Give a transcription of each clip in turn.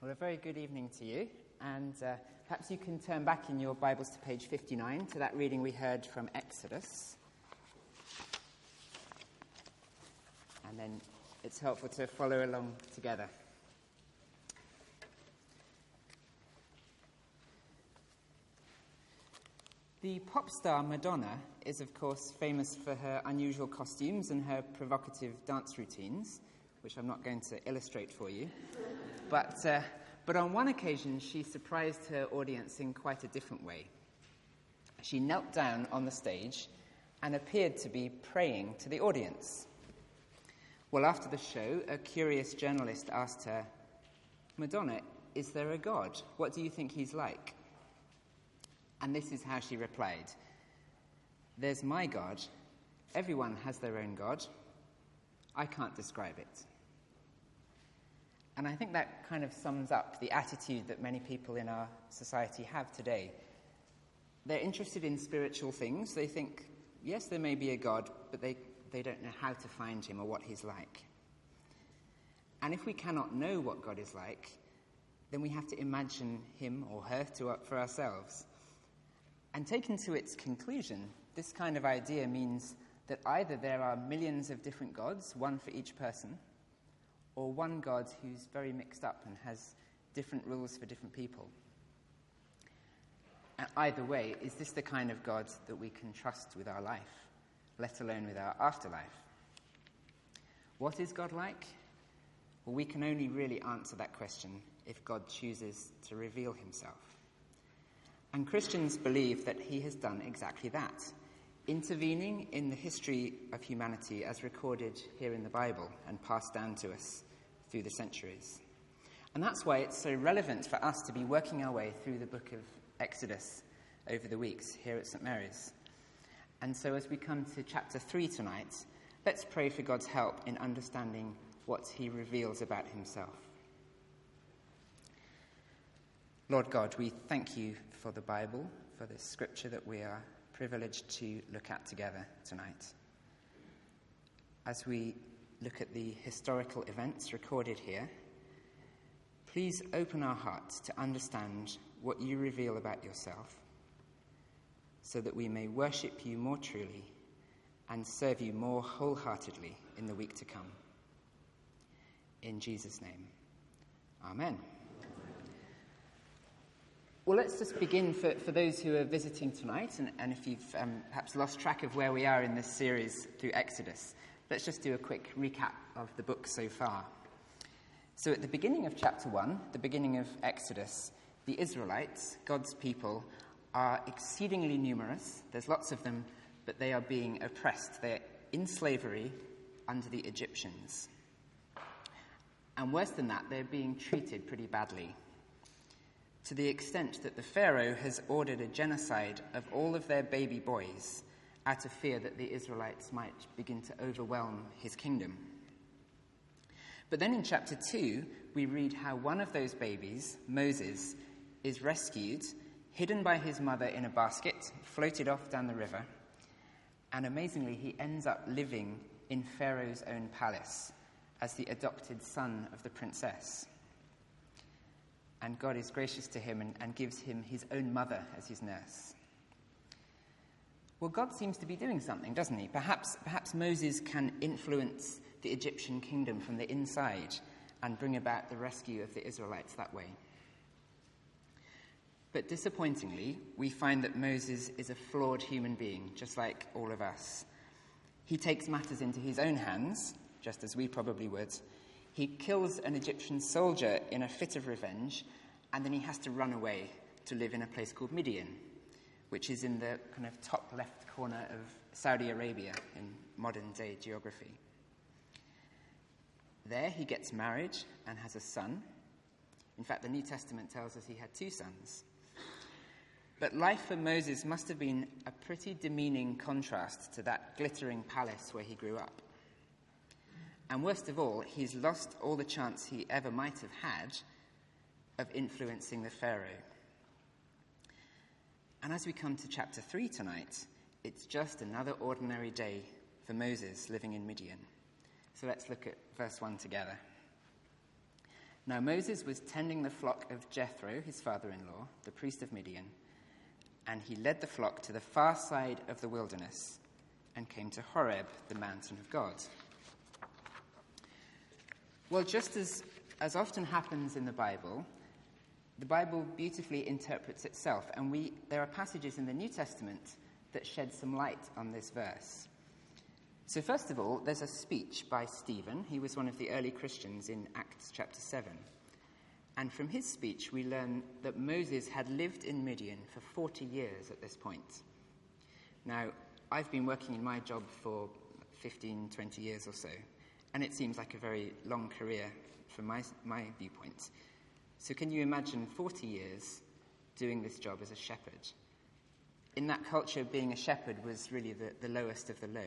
Well, a very good evening to you, and perhaps you can turn back in your Bibles to page 59 to that reading we heard from Exodus. And then it's helpful to follow along together. The pop star Madonna is, of course, famous for her unusual costumes and her provocative dance routines, which I'm not going to illustrate for you. But on one occasion, she surprised her audience in quite a different way. She knelt down on the stage and appeared to be praying to the audience. Well, after the show, a curious journalist asked her, "Madonna, is there a God? What do you think he's like?" And this is how she replied, "There's my God. Everyone has their own God. I can't describe it." And I think that kind of sums up the attitude that many people in our society have today. They're interested in spiritual things. They think, yes, there may be a God, but they don't know how to find him or what he's like. And if we cannot know what God is like, then we have to imagine him or her for ourselves. And taken to its conclusion, this kind of idea means that either there are millions of different gods, one for each person, or one God who's very mixed up and has different rules for different people. And either way, is this the kind of God that we can trust with our life, let alone with our afterlife? What is God like? Well, we can only really answer that question if God chooses to reveal himself. And Christians believe that he has done exactly that, intervening in the history of humanity as recorded here in the Bible and passed down to us through the centuries. And that's why it's so relevant for us to be working our way through the book of Exodus over the weeks here at St. Mary's. And so as we come to chapter 3 tonight, let's pray for God's help in understanding what he reveals about himself. Lord God, we thank you for the Bible, for this scripture that we are privileged to look at together tonight. As we look at the historical events recorded here, please open our hearts to understand what you reveal about yourself, so that we may worship you more truly and serve you more wholeheartedly in the week to come. In Jesus' name, amen. Well, let's just begin for those who are visiting tonight, and if you've perhaps lost track of where we are in this series through Exodus, let's just do a quick recap of the book so far. So at the beginning of chapter 1, the beginning of Exodus, the Israelites, God's people, are exceedingly numerous. There's lots of them, but they are being oppressed. They're in slavery under the Egyptians. And worse than that, they're being treated pretty badly, to the extent that the Pharaoh has ordered a genocide of all of their baby boys out of fear that the Israelites might begin to overwhelm his kingdom. But then in chapter 2, we read how one of those babies, Moses, is rescued, hidden by his mother in a basket, floated off down the river, and amazingly he ends up living in Pharaoh's own palace as the adopted son of the princess. And God is gracious to him and gives him his own mother as his nurse. Well, God seems to be doing something, doesn't he? Perhaps Moses can influence the Egyptian kingdom from the inside and bring about the rescue of the Israelites that way. But disappointingly, we find that Moses is a flawed human being, just like all of us. He takes matters into his own hands, just as we probably would. He kills an Egyptian soldier in a fit of revenge, and then he has to run away to live in a place called Midian, which is in the kind of top left corner of Saudi Arabia in modern-day geography. There he gets married and has a son. In fact, the New Testament tells us he had 2 sons. But life for Moses must have been a pretty demeaning contrast to that glittering palace where he grew up. And worst of all, he's lost all the chance he ever might have had of influencing the Pharaoh. And as we come to chapter 3 tonight, it's just another ordinary day for Moses living in Midian. So let's look at verse 1 together. Now Moses was tending the flock of Jethro, his father-in-law, the priest of Midian, and he led the flock to the far side of the wilderness and came to Horeb, the mountain of God. Well, just as often happens in the Bible beautifully interprets itself, and there are passages in the New Testament that shed some light on this verse. So first of all, there's a speech by Stephen. He was one of the early Christians in Acts chapter 7. And from his speech, we learn that Moses had lived in Midian for 40 years at this point. Now, I've been working in my job for 15, 20 years or so, and it seems like a very long career from my viewpoint. So can you imagine 40 years doing this job as a shepherd? In that culture, being a shepherd was really the lowest of the low.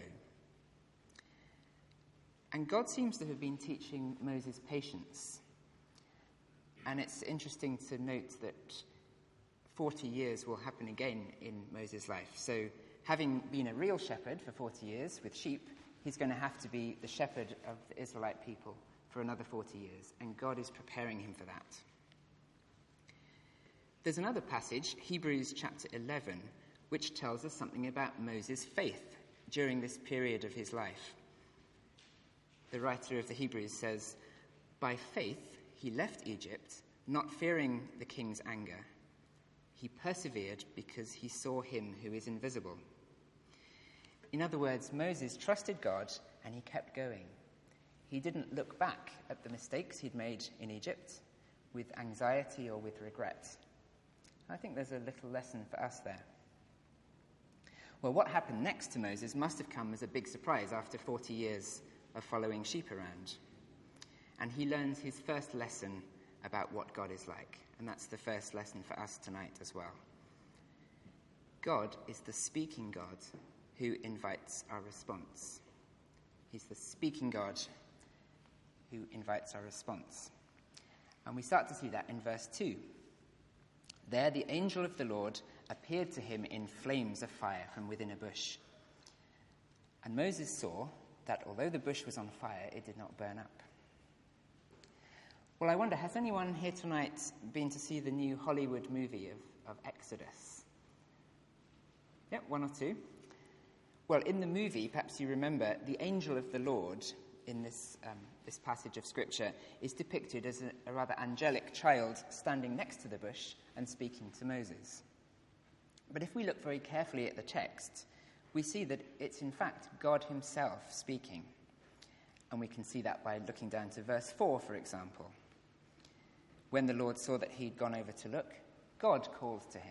And God seems to have been teaching Moses patience. And it's interesting to note that 40 years will happen again in Moses' life. So having been a real shepherd for 40 years with sheep, he's going to have to be the shepherd of the Israelite people for another 40 years. And God is preparing him for that. There's another passage, Hebrews chapter 11, which tells us something about Moses' faith during this period of his life. The writer of the Hebrews says, "By faith he left Egypt, not fearing the king's anger. He persevered because he saw him who is invisible." In other words, Moses trusted God and he kept going. He didn't look back at the mistakes he'd made in Egypt with anxiety or with regret. I think there's a little lesson for us there. Well, what happened next to Moses must have come as a big surprise after 40 years of following sheep around. And he learns his first lesson about what God is like. And that's the first lesson for us tonight as well. God is the speaking God who invites our response. He's the speaking God who invites our response. And we start to see that in verse 2. There the angel of the Lord appeared to him in flames of fire from within a bush. And Moses saw that although the bush was on fire, it did not burn up. Well, I wonder, has anyone here tonight been to see the new Hollywood movie of Exodus? Yep, one or two. Well, in the movie, perhaps you remember, the angel of the Lord in this passage of Scripture is depicted as a rather angelic child standing next to the bush and speaking to Moses. But if we look very carefully at the text, we see that it's in fact God himself speaking. And we can see that by looking down to verse 4, for example. When the Lord saw that he'd gone over to look, God called to him.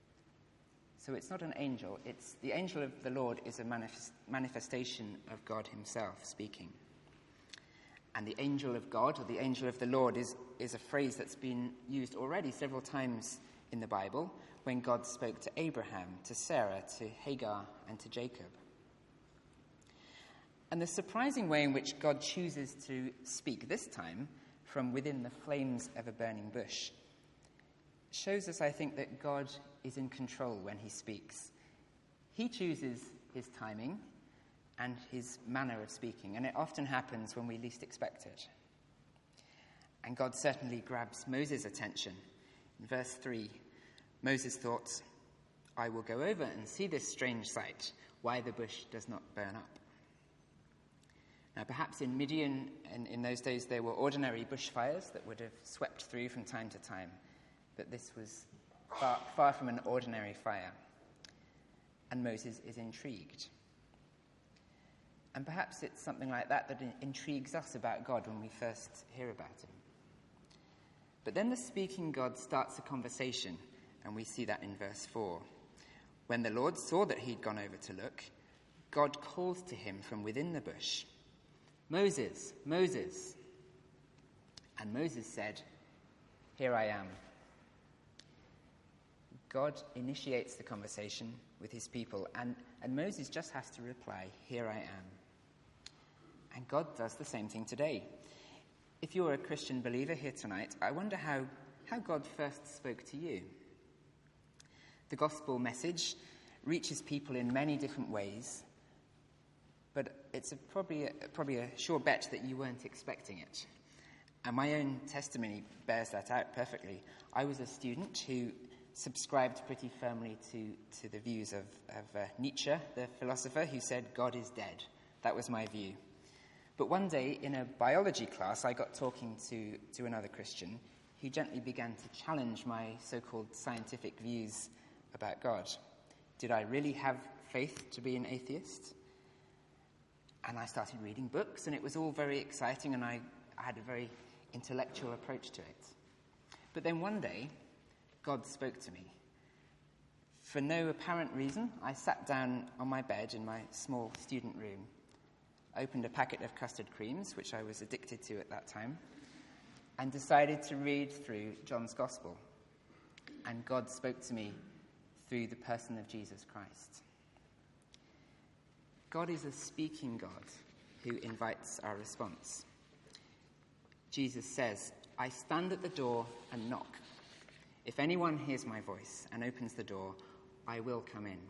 So it's not an angel, it's the angel of the Lord is a manifestation of God himself speaking. And the angel of God, or the angel of the Lord, is a phrase that's been used already several times in the Bible when God spoke to Abraham, to Sarah, to Hagar, and to Jacob. And the surprising way in which God chooses to speak this time from within the flames of a burning bush shows us, I think, that God is in control when he speaks. He chooses his timing and his manner of speaking, and it often happens when we least expect it. And God certainly grabs Moses' attention. In verse 3, Moses thought, "I will go over and see this strange sight, why the bush does not burn up." Now, perhaps in Midian, in those days, there were ordinary bushfires that would have swept through from time to time, but this was far from an ordinary fire. And Moses is intrigued. And perhaps it's something like that intrigues us about God when we first hear about him. But then the speaking God starts a conversation, and we see that in verse 4. When the Lord saw that he'd gone over to look, God called to him from within the bush, "Moses, Moses." And Moses said, "Here I am." God initiates the conversation with his people, and Moses just has to reply, "Here I am." And God does the same thing today. If you're a Christian believer here tonight, I wonder how God first spoke to you. The gospel message reaches people in many different ways, but it's probably a sure bet that you weren't expecting it. And my own testimony bears that out perfectly. I was a student who subscribed pretty firmly to the views of Nietzsche, the philosopher, who said God is dead. That was my view. But one day in a biology class, I got talking to another Christian who gently began to challenge my so-called scientific views about God. Did I really have faith to be an atheist? And I started reading books, and it was all very exciting, and I had a very intellectual approach to it. But then one day, God spoke to me. For no apparent reason, I sat down on my bed in my small student room, opened a packet of custard creams, which I was addicted to at that time, and decided to read through John's Gospel. And God spoke to me through the person of Jesus Christ. God is a speaking God who invites our response. Jesus says, "I stand at the door and knock. If anyone hears my voice and opens the door, I will come in."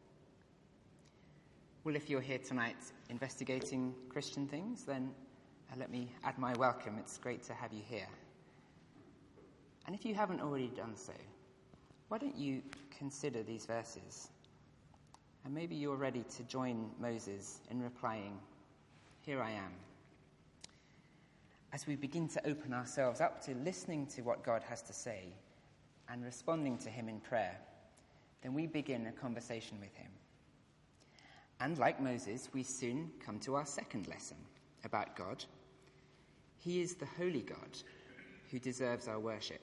Well, if you're here tonight investigating Christian things, then let me add my welcome. It's great to have you here. And if you haven't already done so, why don't you consider these verses? And maybe you're ready to join Moses in replying, "Here I am." As we begin to open ourselves up to listening to what God has to say and responding to him in prayer, then we begin a conversation with him. And like Moses, we soon come to our second lesson about God. He is the holy God who deserves our worship.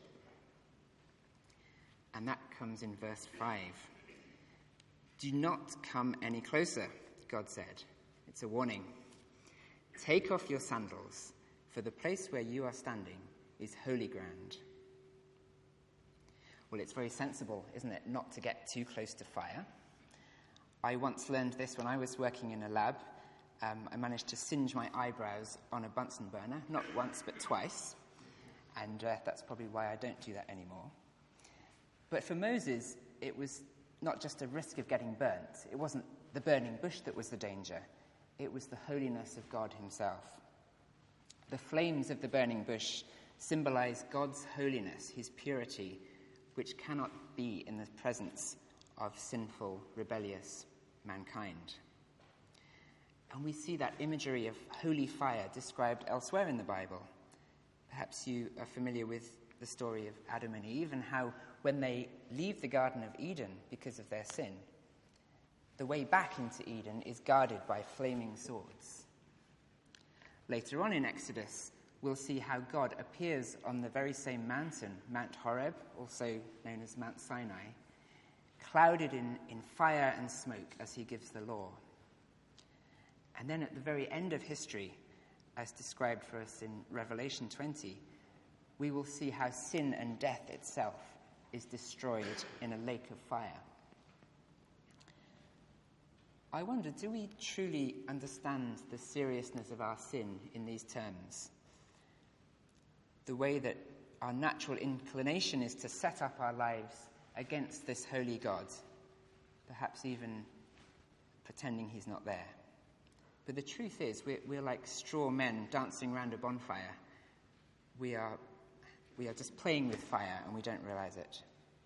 And that comes in verse 5. "Do not come any closer," God said. It's a warning. "Take off your sandals, for the place where you are standing is holy ground." Well, it's very sensible, isn't it, not to get too close to fire. I once learned this when I was working in a lab. I managed to singe my eyebrows on a Bunsen burner, not once but twice, and that's probably why I don't do that anymore. But for Moses, it was not just a risk of getting burnt. It wasn't the burning bush that was the danger. It was the holiness of God himself. The flames of the burning bush symbolize God's holiness, his purity, which cannot be in the presence of sinful, rebellious mankind. And we see that imagery of holy fire described elsewhere in the Bible. Perhaps you are familiar with the story of Adam and Eve and how when they leave the Garden of Eden because of their sin, the way back into Eden is guarded by flaming swords. Later on in Exodus, we'll see how God appears on the very same mountain, Mount Horeb, also known as Mount Sinai, clouded in fire and smoke as he gives the law. And then at the very end of history, as described for us in Revelation 20, we will see how sin and death itself is destroyed in a lake of fire. I wonder, do we truly understand the seriousness of our sin in these terms? The way that our natural inclination is to set up our lives against this holy God, perhaps even pretending he's not there. But the truth is, we're like straw men dancing around a bonfire. We are just playing with fire and we don't realize it.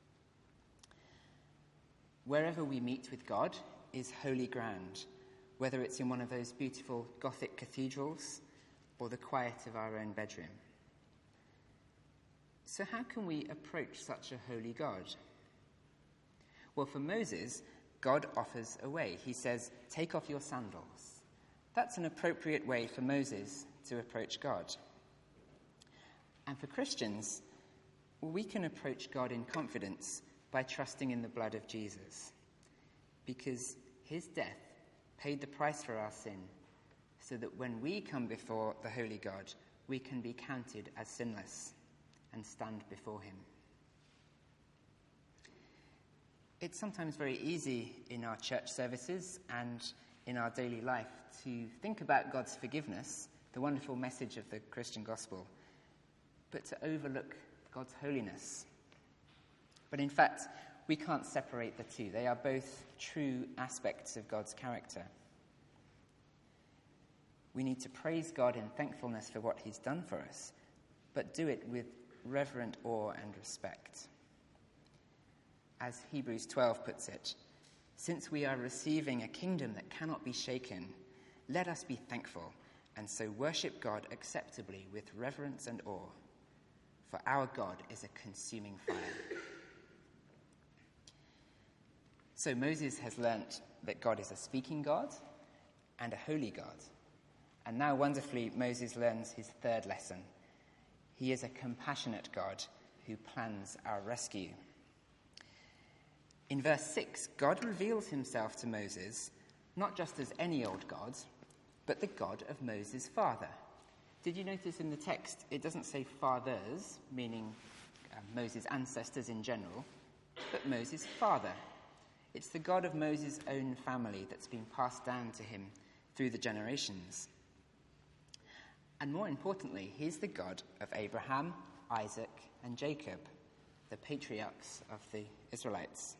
Wherever we meet with God is holy ground, whether it's in one of those beautiful Gothic cathedrals or the quiet of our own bedroom. So how can we approach such a holy God? Well, for Moses, God offers a way. He says, "Take off your sandals." That's an appropriate way for Moses to approach God. And for Christians, we can approach God in confidence by trusting in the blood of Jesus, because his death paid the price for our sin, so that when we come before the holy God, we can be counted as sinless and stand before him. It's sometimes very easy in our church services and in our daily life to think about God's forgiveness, the wonderful message of the Christian gospel, but to overlook God's holiness. But in fact, we can't separate the two. They are both true aspects of God's character. We need to praise God in thankfulness for what he's done for us, but do it with reverent awe and respect. As Hebrews 12 puts it, since we are receiving a kingdom that cannot be shaken, let us be thankful and so worship God acceptably with reverence and awe. For our God is a consuming fire. So Moses has learnt that God is a speaking God and a holy God. And now, wonderfully, Moses learns his third lesson. He is a compassionate God who plans our rescue. In verse 6, God reveals himself to Moses not just as any old God, but the God of Moses' father. Did you notice in the text it doesn't say fathers, meaning Moses' ancestors in general, but Moses' father? It's the God of Moses' own family that's been passed down to him through the generations. And more importantly, he's the God of Abraham, Isaac, and Jacob, the patriarchs of the Israelites.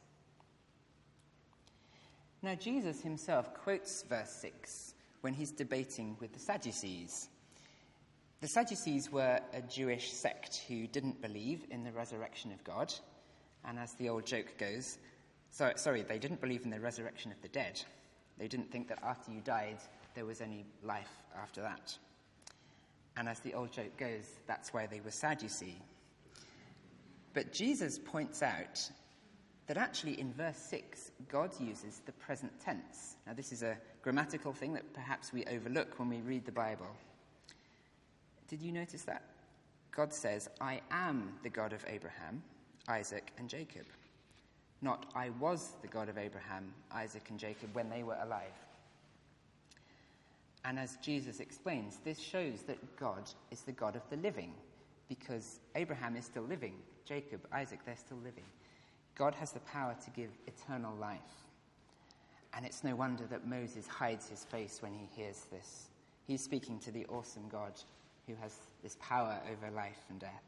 Now, Jesus himself quotes verse 6 when he's debating with the Sadducees. The Sadducees were a Jewish sect who didn't believe in the resurrection of God, and as the old joke goes, they didn't believe in the resurrection of the dead. They didn't think that after you died, there was any life after that. And as the old joke goes, that's why they were Sadducee. But Jesus points out that actually in verse 6, God uses the present tense. Now, this is a grammatical thing that perhaps we overlook when we read the Bible. Did you notice that? God says, I am the God of Abraham, Isaac, and Jacob. Not, I was the God of Abraham, Isaac, and Jacob when they were alive. And as Jesus explains, this shows that God is the God of the living, because Abraham is still living, Jacob, Isaac, they're still living. God has the power to give eternal life. And it's no wonder that Moses hides his face when he hears this. He's speaking to the awesome God who has this power over life and death.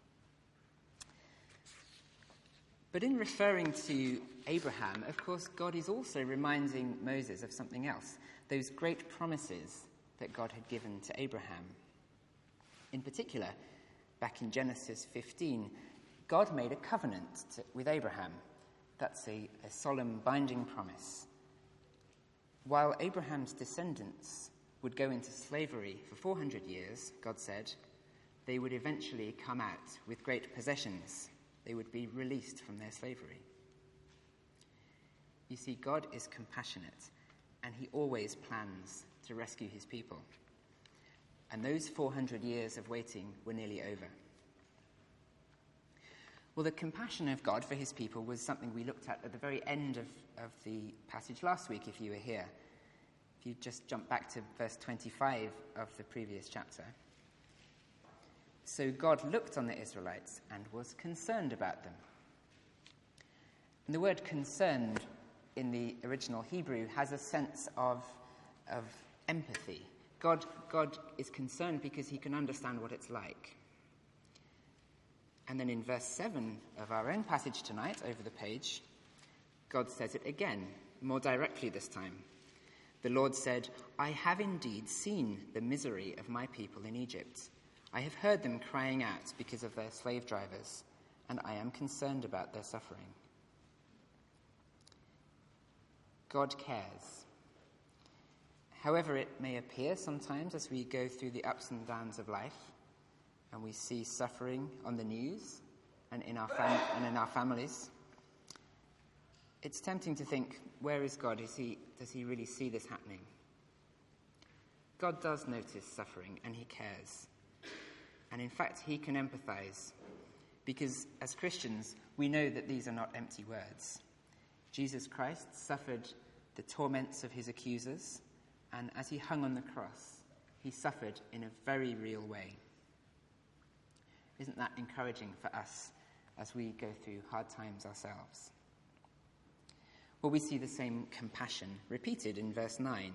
But in referring to Abraham, of course, God is also reminding Moses of something else, those great promises that God had given to Abraham. In particular, back in Genesis 15, God made a covenant with Abraham. That's a solemn, binding promise. While Abraham's descendants would go into slavery for 400 years, God said, they would eventually come out with great possessions. They would be released from their slavery. You see, God is compassionate, and he always plans to rescue his people. And those 400 years of waiting were nearly over. Well, the compassion of God for his people was something we looked at the very end of the passage last week, if you were here. If you just jump back to verse 25 of the previous chapter. So God looked on the Israelites and was concerned about them. And the word concerned in the original Hebrew has a sense of empathy. God is concerned because he can understand what it's like. And then in verse 7 of our own passage tonight, over the page, God says it again, more directly this time. The Lord said, I have indeed seen the misery of my people in Egypt. I have heard them crying out because of their slave drivers, and I am concerned about their suffering. God cares. However it may appear sometimes as we go through the ups and downs of life, and we see suffering on the news and in our families, it's tempting to think, where is God? Does he really see this happening? God does notice suffering, and he cares. And in fact, he can empathize, because as Christians, we know that these are not empty words. Jesus Christ suffered the torments of his accusers, and as he hung on the cross, he suffered in a very real way. Isn't that encouraging for us as we go through hard times ourselves? Well, we see the same compassion repeated in verse 9.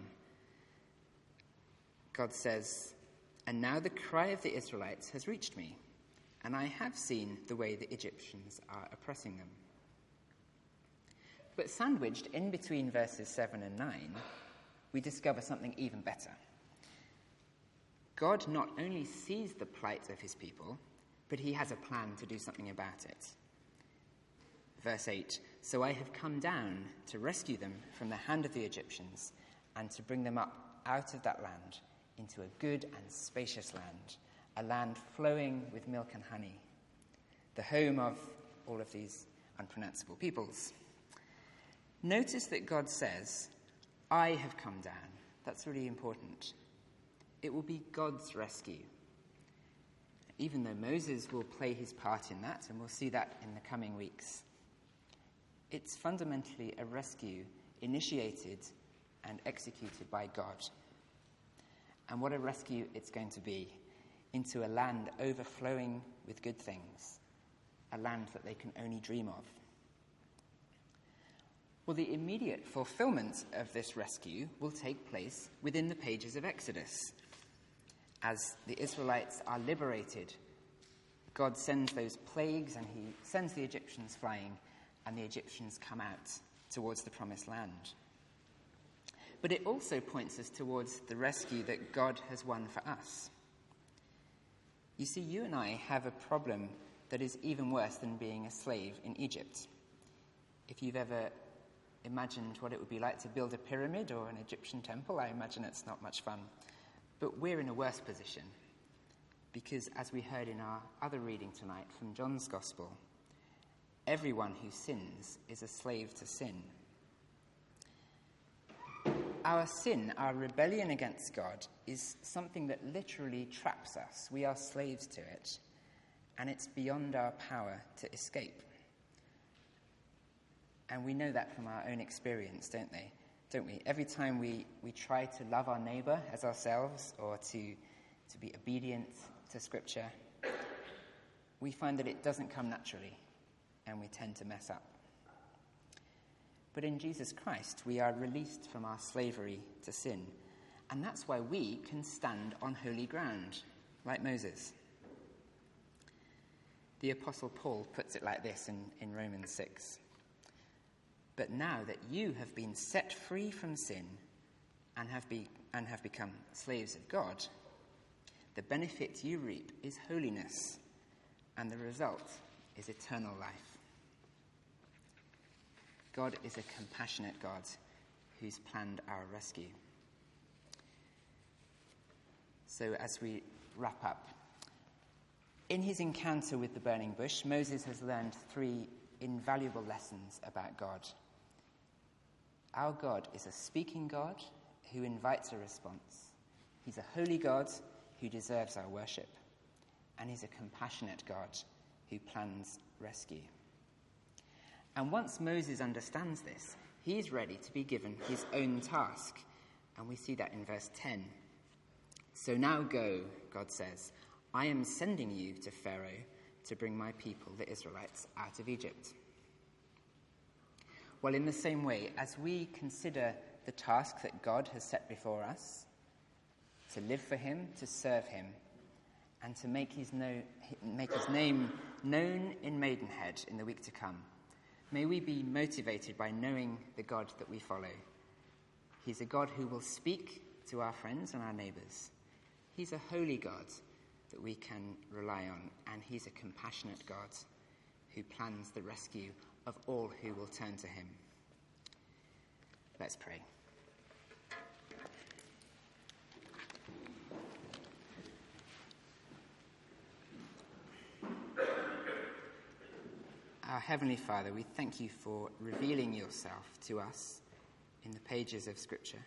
God says, and now the cry of the Israelites has reached me, and I have seen the way the Egyptians are oppressing them. But sandwiched in between verses 7 and 9, we discover something even better. God not only sees the plight of his people, but he has a plan to do something about it. Verse 8, "So I have come down to rescue them from the hand of the Egyptians and to bring them up out of that land into a good and spacious land, a land flowing with milk and honey, the home of all of these unpronounceable peoples." Notice that God says, "I have come down." That's really important. It will be God's rescue. Even though Moses will play his part in that, and we'll see that in the coming weeks. It's fundamentally a rescue initiated and executed by God. And what a rescue it's going to be, into a land overflowing with good things, a land that they can only dream of. Well, the immediate fulfillment of this rescue will take place within the pages of Exodus. As the Israelites are liberated, God sends those plagues and he sends the Egyptians flying, and the Egyptians come out towards the promised land. But it also points us towards the rescue that God has won for us. You see, you and I have a problem that is even worse than being a slave in Egypt. If you've ever imagined what it would be like to build a pyramid or an Egyptian temple, I imagine it's not much fun. But we're in a worse position, because as we heard in our other reading tonight from John's Gospel, everyone who sins is a slave to sin. Our sin, our rebellion against God, is something that literally traps us. We are slaves to it, and it's beyond our power to escape. And we know that from our own experience, don't we? Every time we try to love our neighbour as ourselves, or to be obedient to Scripture, we find that it doesn't come naturally, and we tend to mess up. But in Jesus Christ, we are released from our slavery to sin, and that's why we can stand on holy ground, like Moses. The Apostle Paul puts it like this in Romans 6. "But now that you have been set free from sin and have become slaves of God, the benefit you reap is holiness, and the result is eternal life." God is a compassionate God who's planned our rescue. So as we wrap up, in his encounter with the burning bush, Moses has learned 3 invaluable lessons about God. Our God is a speaking God who invites a response. He's a holy God who deserves our worship. And he's a compassionate God who plans rescue. And once Moses understands this, he's ready to be given his own task. And we see that in verse 10. "So now go," God says, "I am sending you to Pharaoh to bring my people, the Israelites, out of Egypt." Well, in the same way, as we consider the task that God has set before us, to live for him, to serve him, and to make his name known in Maidenhead in the week to come, may we be motivated by knowing the God that we follow. He's a God who will speak to our friends and our neighbours. He's a holy God that we can rely on, and he's a compassionate God who plans the rescue of all who will turn to him. Let's pray. Our Heavenly Father, we thank you for revealing yourself to us in the pages of Scripture.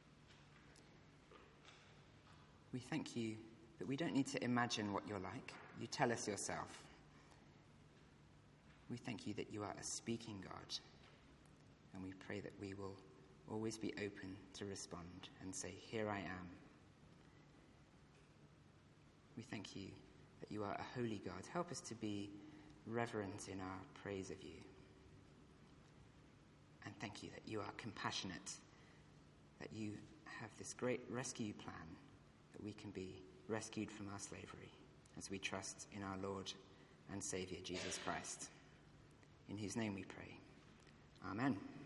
We thank you that we don't need to imagine what you're like. You tell us yourself. We thank you that you are a speaking God, and we pray that we will always be open to respond and say, "Here I am." We thank you that you are a holy God. Help us to be reverent in our praise of you. And thank you that you are compassionate, that you have this great rescue plan, that we can be rescued from our slavery as we trust in our Lord and Saviour, Jesus Christ, in whose name we pray. Amen.